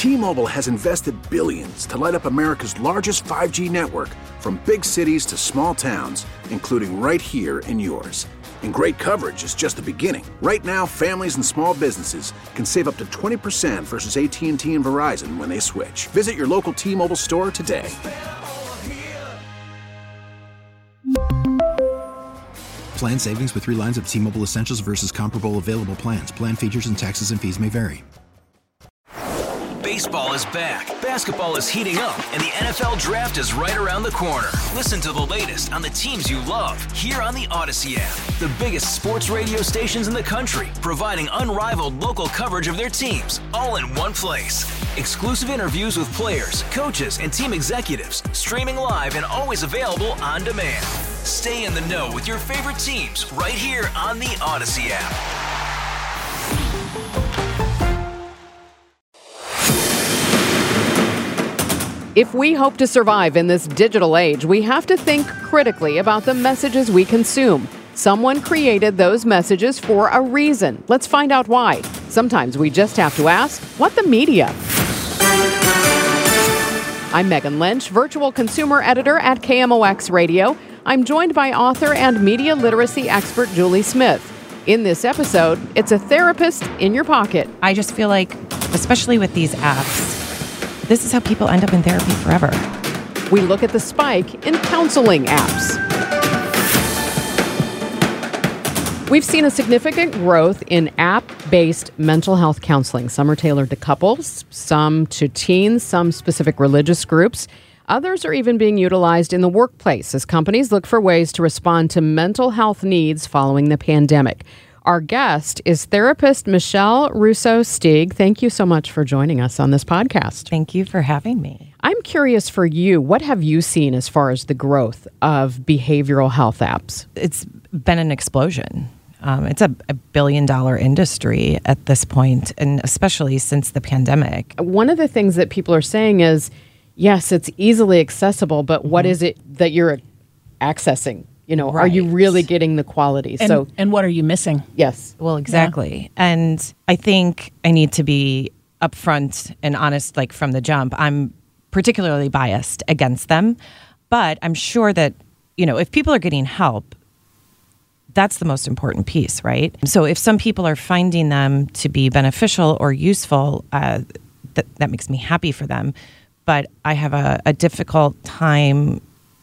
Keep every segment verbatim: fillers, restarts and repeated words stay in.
T-Mobile has invested billions to light up America's largest five G network, from big cities to small towns, including right here in yours. And great coverage is just the beginning. Right now, families and small businesses can save up to twenty percent versus A T and T and Verizon when they switch. Visit your local T-Mobile store today. Plan savings with three lines of T-Mobile Essentials versus comparable available plans. Plan features and taxes and fees may vary. Baseball is back, basketball is heating up, and the N F L Draft is right around the corner. Listen to the latest on the teams you love here on the Odyssey app. The biggest sports radio stations in the country, providing unrivaled local coverage of their teams, all in one place. Exclusive interviews with players, coaches, and team executives, streaming live and always available on demand. Stay in the know with your favorite teams right here on the Odyssey app. If we hope to survive in this digital age, we have to think critically about the messages we consume. Someone created those messages for a reason. Let's find out why. Sometimes we just have to ask, what the media? I'm Megan Lynch, virtual consumer editor at K M O X Radio. I'm joined by author and media literacy expert Julie Smith. In this episode, it's a therapist in your pocket. I just feel like, especially with these apps, this is how people end up in therapy forever. We look at the spike in counseling apps. We've seen a significant growth in app-based mental health counseling. Some are tailored to couples, some to teens, some specific religious groups. Others are even being utilized in the workplace as companies look for ways to respond to mental health needs following the pandemic. Our guest is therapist Michelle Russo-Stieg. Thank you so much for joining us on this podcast. Thank you for having me. I'm curious for you, what have you seen as far as the growth of behavioral health apps? It's been an explosion. Um, it's a, a billion dollar industry at this point, and especially since the pandemic. One of the things that people are saying is, yes, it's easily accessible, but what mm-hmm. is it that you're accessing? You know, right. Are you really getting the quality? And, so, and what are you missing? Yes. Well, exactly. Yeah. And I think I need to be upfront and honest, like from the jump. I'm particularly biased against them, but I'm sure that, you know, if people are getting help, that's the most important piece, right? So if some people are finding them to be beneficial or useful, uh, th- that makes me happy for them. But I have a, a difficult time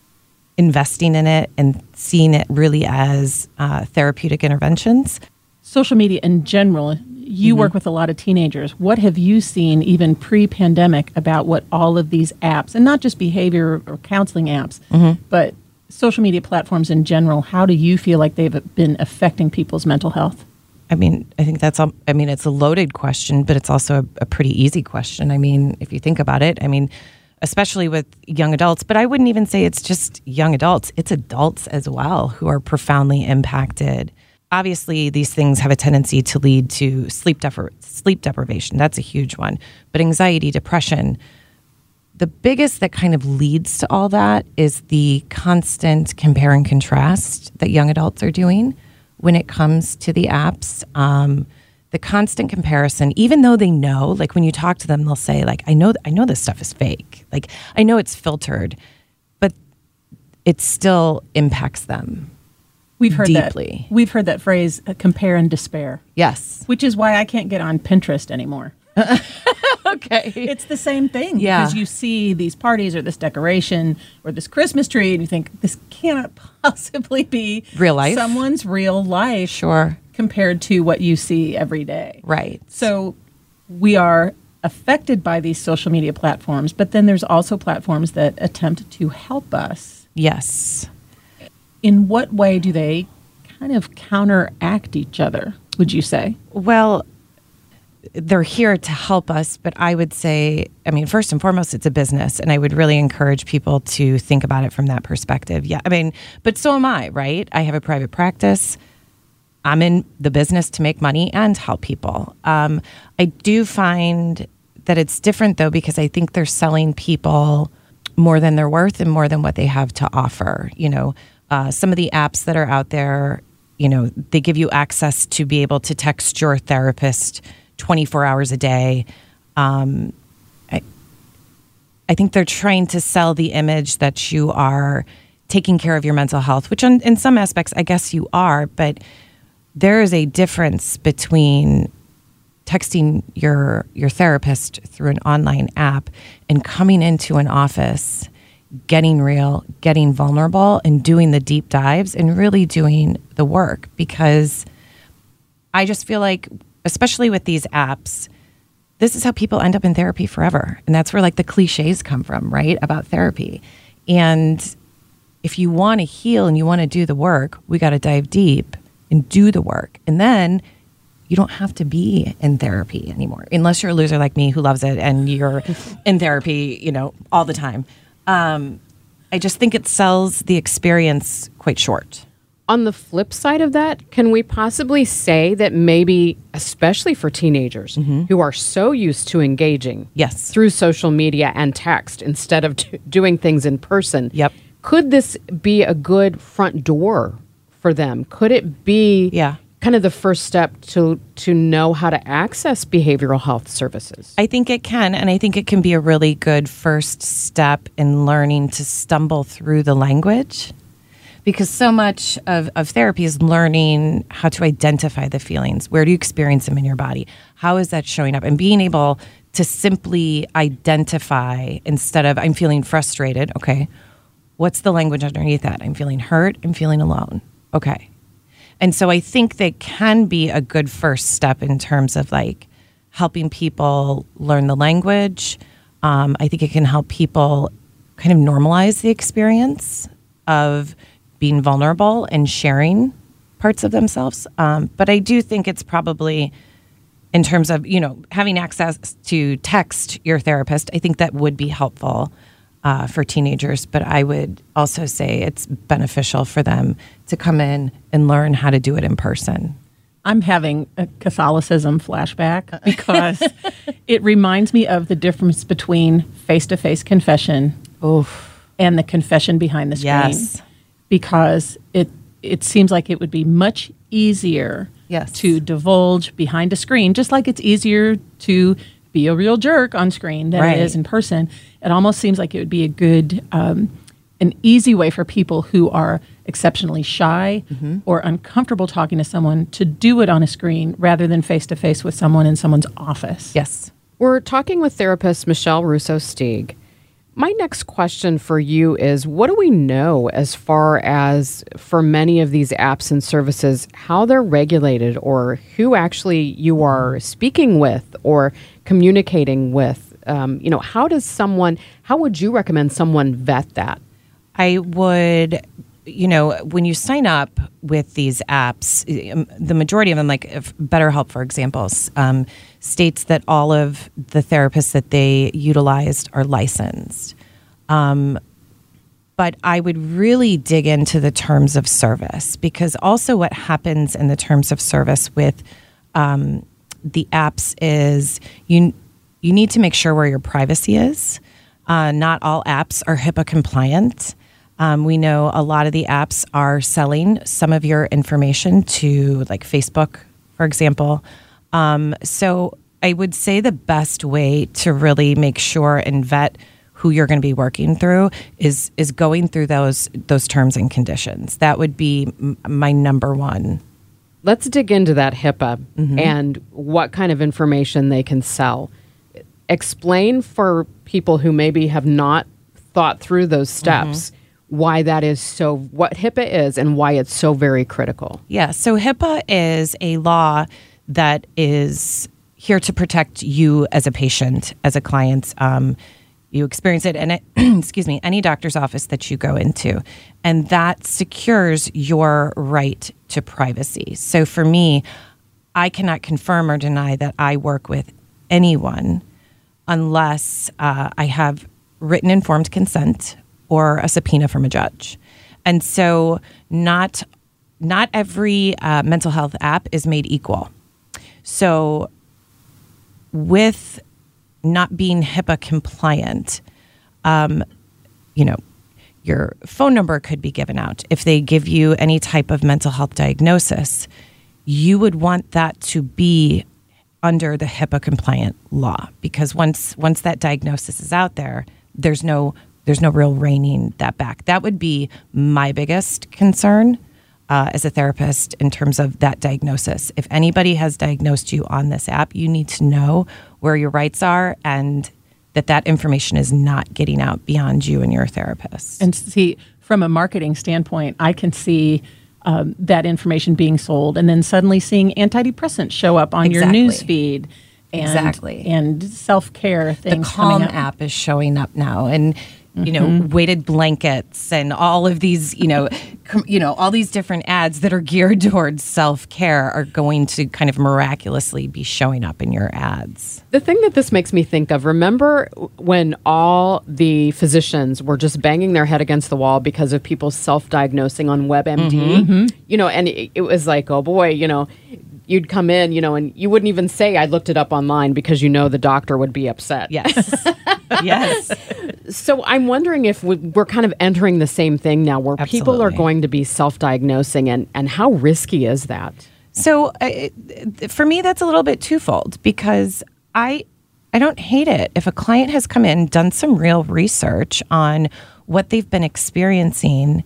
investing in it and seeing it really as uh, therapeutic interventions. Social media in general, you mm-hmm. work with a lot of teenagers. What have you seen even pre-pandemic about what all of these apps, and not just behavior or counseling apps, mm-hmm. but social media platforms in general, how do you feel like they've been affecting people's mental health? I mean, I think that's, a, I mean, it's a loaded question, but it's also a, a pretty easy question. I mean, if you think about it, I mean, especially with young adults, but I wouldn't even say it's just young adults. It's adults as well who are profoundly impacted. Obviously, these things have a tendency to lead to sleep depri- sleep deprivation. That's a huge one. But anxiety, depression, the biggest that kind of leads to all that is the constant compare and contrast that young adults are doing when it comes to the apps. Um, the constant comparison, even though they know, like when you talk to them, they'll say, like, I know, I know this stuff is fake. Like, I know it's filtered, but it still impacts them. We've heard deeply. that. We've heard that phrase, uh, compare and despair. Yes. Which is why I can't get on Pinterest anymore. Okay. It's the same thing. Yeah. Because you see these parties or this decoration or this Christmas tree and you think, this cannot possibly be real life. Someone's real life. Sure. Compared to what you see every day. Right. So we are affected by these social media platforms, but then there's also platforms that attempt to help us. Yes. In what way do they kind of counteract each other, would you say? Well, they're here to help us, but I would say, I mean, first and foremost, it's a business, and I would really encourage people to think about it from that perspective. Yeah, I mean, but so am I, right? I have a private practice. I'm in the business to make money and help people. Um, I do find that it's different, though, because I think they're selling people more than they're worth and more than what they have to offer. You know, uh, some of the apps that are out there, you know, they give you access to be able to text your therapist twenty-four hours a day. Um, I think they're trying to sell the image that you are taking care of your mental health, which in, in some aspects, I guess you are, but there is a difference between texting your your therapist through an online app and coming into an office, getting real, getting vulnerable, and doing the deep dives and really doing the work. Because I just feel like, especially with these apps, this is how people end up in therapy forever. And that's where like the cliches come from, right? About therapy. And if you want to heal and you want to do the work, we got to dive deep and do the work. And then you don't have to be in therapy anymore, unless you're a loser like me who loves it and you're in therapy, you know, all the time. Um, I just think it sells the experience quite short. On the flip side of that, can we possibly say that maybe, especially for teenagers mm-hmm. who are so used to engaging yes. through social media and text instead of t- doing things in person, yep. could this be a good front door for them? Could it be yeah. kind of the first step to to know how to access behavioral health services? I think it can, and I think it can be a really good first step in learning to stumble through the language. Because so much of, of therapy is learning how to identify the feelings. Where do you experience them in your body? How is that showing up? And being able to simply identify instead of, I'm feeling frustrated. Okay, what's the language underneath that? I'm feeling hurt. I'm feeling alone. Okay. And so I think that can be a good first step in terms of like helping people learn the language. Um, I think it can help people kind of normalize the experience of being vulnerable and sharing parts of themselves. Um, but I do think it's probably, in terms of, you know, having access to text your therapist, I think that would be helpful uh, for teenagers. But I would also say it's beneficial for them to come in and learn how to do it in person. I'm having a Catholicism flashback because it reminds me of the difference between face-to-face confession Oof. and the confession behind the screen. Yes. Because it it seems like it would be much easier yes. to divulge behind a screen, just like it's easier to be a real jerk on screen than right. it is in person. It almost seems like it would be a good, um, an easy way for people who are exceptionally shy mm-hmm. or uncomfortable talking to someone to do it on a screen rather than face-to-face with someone in someone's office. Yes. We're talking with therapist Michelle Russo-Stieg. My next question for you is, what do we know as far as, for many of these apps and services, how they're regulated or who actually you are speaking with or communicating with? Um, you know, how does someone, how would you recommend someone vet that? I would, you know, when you sign up with these apps, the majority of them, like BetterHelp, for example, um, states that all of the therapists that they utilized are licensed. Um, but I would really dig into the terms of service, because also what happens in the terms of service with um, the apps is you you need to make sure where your privacy is. Uh, not all apps are HIPAA compliant. Um, we know a lot of the apps are selling some of your information to, like Facebook, for example. Um, so I would say the best way to really make sure and vet who you're going to be working through is is going through those those terms and conditions. That would be m- my number one. Let's dig into that HIPAA Mm-hmm. and what kind of information they can sell. Explain for people who maybe have not thought through those steps mm-hmm. why that is so, what HIPAA is and why it's so very critical. Yeah, so HIPAA is a law that is here to protect you as a patient, as a client. Um, you experience it in, it, excuse me, any doctor's office that you go into, and that secures your right to privacy. So for me, I cannot confirm or deny that I work with anyone unless uh, I have written informed consent or a subpoena from a judge. And so not not every uh, mental health app is made equal. So with not being HIPAA compliant, um, you know, your phone number could be given out. If they give you any type of mental health diagnosis, you would want that to be under the HIPAA compliant law, because once once that diagnosis is out there, there's no there's no real reining that back. That would be my biggest concern uh, as a therapist in terms of that diagnosis. If anybody has diagnosed you on this app, you need to know where your rights are and that that information is not getting out beyond you and your therapist. And see, from a marketing standpoint, I can see um, that information being sold and then suddenly seeing antidepressants show up on Exactly. your news feed. And, Exactly. And self-care things The Calm coming up. app is showing up now, and you know, mm-hmm. weighted blankets and all of these, you know, com, you know, all these different ads that are geared towards self-care are going to kind of miraculously be showing up in your ads. The thing that this makes me think of, remember when all the physicians were just banging their head against the wall because of people self-diagnosing on WebMD? Mm-hmm. You know, and it, it was like, oh boy, you know, you'd come in, you know, and you wouldn't even say, I looked it up online because you know the doctor would be upset. Yes. Yes. So I'm wondering if we, we're kind of entering the same thing now where Absolutely. people are going to be self-diagnosing, and, and how risky is that? So uh, for me, that's a little bit twofold because I I don't hate it. If a client has come in, done some real research on what they've been experiencing,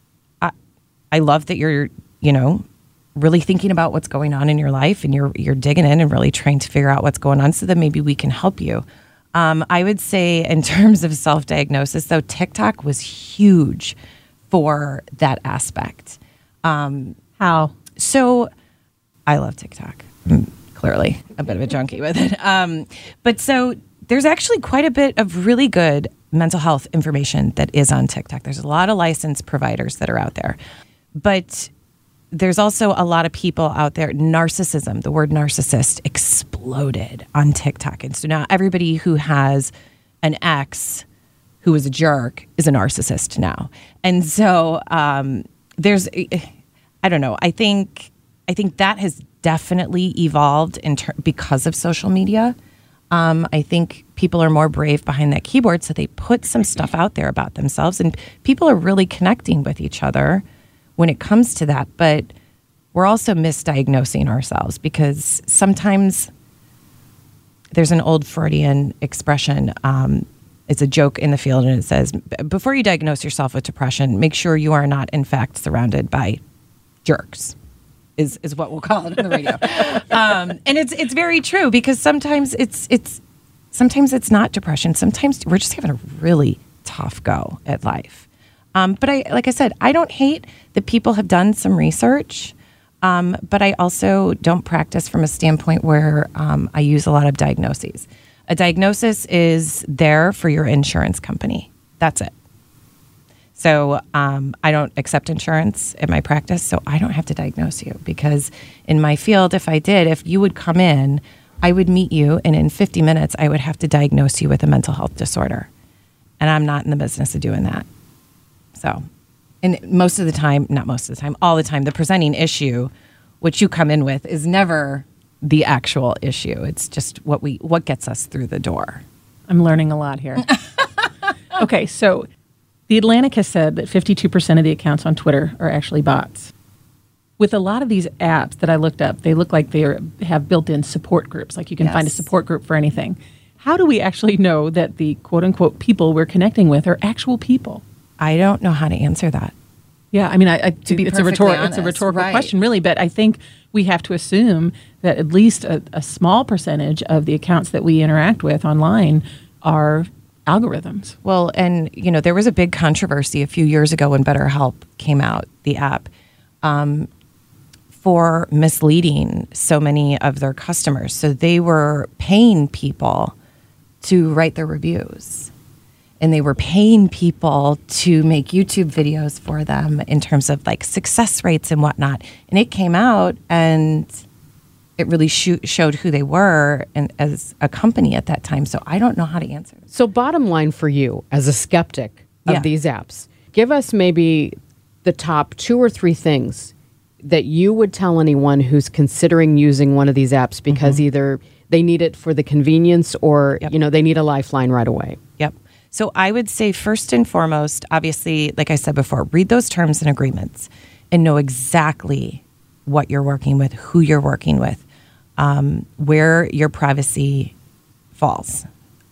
I, I love that you're, you know, really thinking about what's going on in your life and you're you're digging in and really trying to figure out what's going on so that maybe we can help you. Um, I would say in terms of self-diagnosis, though, TikTok was huge for that aspect. Um, How? So I love TikTok. I'm clearly a bit of a junkie with it. Um, but so there's actually quite a bit of really good mental health information that is on TikTok. There's a lot of licensed providers that are out there. But there's also a lot of people out there. Narcissism, the word narcissist exploded on TikTok. And so now everybody who has an ex who is a jerk is a narcissist now. And so um, there's, I don't know, I think I think that has definitely evolved in ter- because of social media. Um, I think people are more brave behind that keyboard, so they put some stuff out there about themselves, and people are really connecting with each other when it comes to that. But we're also misdiagnosing ourselves because sometimes there's an old Freudian expression. Um, it's a joke in the field, and it says, before you diagnose yourself with depression, make sure you are not, in fact, surrounded by jerks, is is what we'll call it on the radio. um, and it's it's very true because sometimes it's it's sometimes it's not depression. Sometimes we're just having a really tough go at life. Um, but I, like I said, I don't hate that people have done some research, um, but I also don't practice from a standpoint where um, I use a lot of diagnoses. A diagnosis is there for your insurance company. That's it. So um, I don't accept insurance in my practice, so I don't have to diagnose you because in my field, if I did, if you would come in, I would meet you, and in fifty minutes, I would have to diagnose you with a mental health disorder. And I'm not in the business of doing that. So, and most of the time, not most of the time, all the time, the presenting issue, which you come in with, is never the actual issue. It's just what we what gets us through the door. I'm learning a lot here. Okay, so The Atlantic has said that fifty-two percent of the accounts on Twitter are actually bots. With a lot of these apps that I looked up, they look like they are, have built-in support groups, like you can Yes. find a support group for anything. How do we actually know that the quote-unquote people we're connecting with are actual people? I don't know how to answer that. Yeah, I mean, I, I, To be it's, a perfectly rhetor- it's a honest, rhetorical right. question, really, but I think we have to assume that at least a, a small percentage of the accounts that we interact with online are algorithms. Well, and, you know, there was a big controversy a few years ago when BetterHelp came out, the app, um, for misleading so many of their customers. So they were paying people to write their reviews. And they were paying people to make YouTube videos for them in terms of like success rates and whatnot. And it came out and it really sho- showed who they were and as a company at that time. So I don't know how to answer this. So bottom line for you as a skeptic of Yeah. these apps, give us maybe the top two or three things that you would tell anyone who's considering using one of these apps because Mm-hmm. either they need it for the convenience or, Yep. you know, they need a lifeline right away. Yep. So I would say first and foremost, obviously, like I said before, read those terms and agreements and know exactly what you're working with, who you're working with, um, where your privacy falls.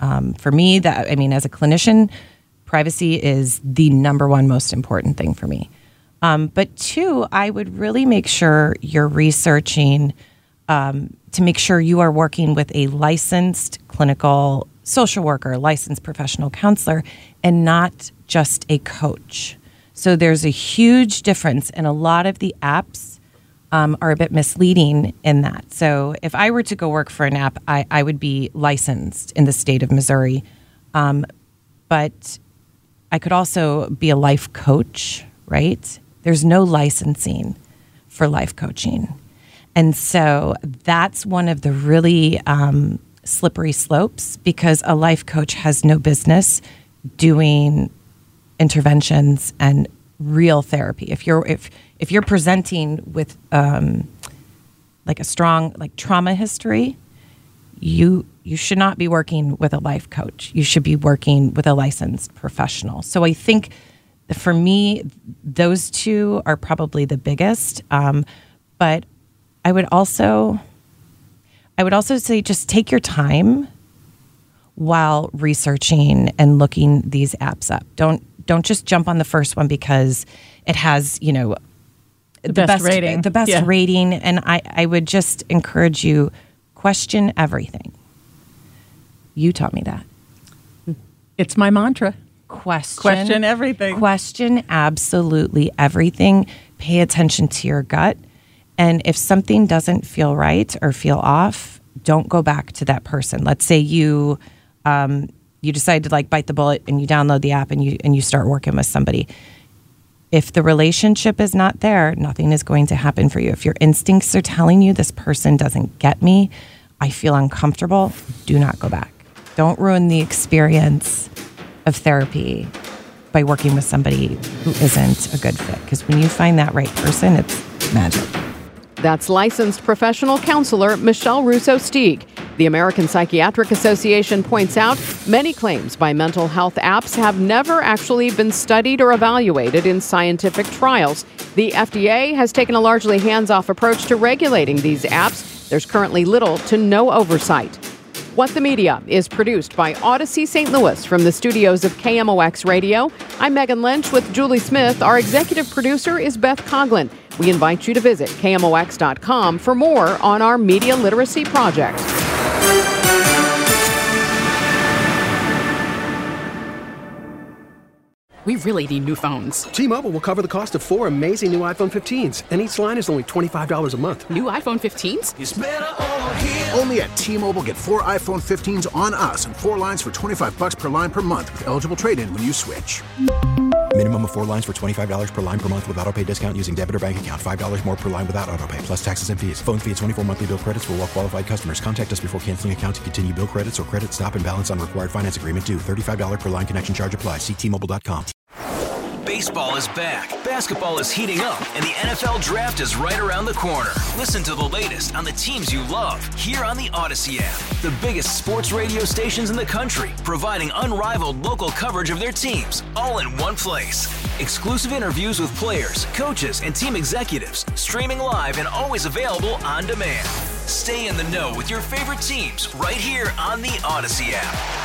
Um, for me, that I mean, as a clinician, privacy is the number one most important thing for me. Um, but two, I would really make sure you're researching um, to make sure you are working with a licensed clinical social worker, licensed professional counselor, and not just a coach. So there's a huge difference, and a lot of the apps um, are a bit misleading in that. So if I were to go work for an app, I, I would be licensed in the state of Missouri. Um, but I could also be a life coach, right? There's no licensing for life coaching. And so that's one of the really um, slippery slopes, because a life coach has no business doing interventions and real therapy. If you're if if you're presenting with um, like a strong like trauma history, you you should not be working with a life coach. You should be working with a licensed professional. So I think for me, those two are probably the biggest. Um, but I would also, I would also say just take your time while researching and looking these apps up. Don't don't just jump on the first one because it has, you know, the, the best, best rating. The best yeah. rating. And I, I would just encourage you, question everything. You taught me that. It's my mantra. Question. Question everything. Question absolutely everything. Pay attention to your gut. And if something doesn't feel right or feel off, don't go back to that person. Let's say you um, you decide to like bite the bullet and you download the app and you and you start working with somebody. If the relationship is not there, nothing is going to happen for you. If your instincts are telling you this person doesn't get me, I feel uncomfortable, do not go back. Don't ruin the experience of therapy by working with somebody who isn't a good fit. Because when you find that right person, it's magic. That's licensed professional counselor Michelle Russo-Stieg. The American Psychiatric Association points out many claims by mental health apps have never actually been studied or evaluated in scientific trials. The F D A has taken a largely hands-off approach to regulating these apps. There's currently little to no oversight. What the Media is produced by Odyssey Saint Louis from the studios of K M O X Radio. I'm Megan Lynch with Julie Smith. Our executive producer is Beth Coughlin. We invite you to visit K M O X dot com for more on our media literacy project. We really need new phones. T-Mobile will cover the cost of four amazing new iPhone fifteens, and each line is only twenty-five dollars a month. New iPhone fifteens? It's better over here. Only at T-Mobile, get four iPhone fifteens on us and four lines for twenty-five dollars per line per month with eligible trade-in when you switch. Minimum of four lines for twenty-five dollars per line per month with autopay discount using debit or bank account. five dollars more per line without autopay, plus taxes and fees. Phone fee at twenty-four monthly bill credits for well-qualified customers. Contact us before canceling account to continue bill credits or credit stop and balance on required finance agreement due. thirty-five dollars per line connection charge applies. See T Mobile dot com. Baseball is back, basketball is heating up, and the N F L Draft is right around the corner. Listen to the latest on the teams you love here on the Odyssey app. The biggest sports radio stations in the country, providing unrivaled local coverage of their teams, all in one place. Exclusive interviews with players, coaches, and team executives, streaming live and always available on demand. Stay in the know with your favorite teams right here on the Odyssey app.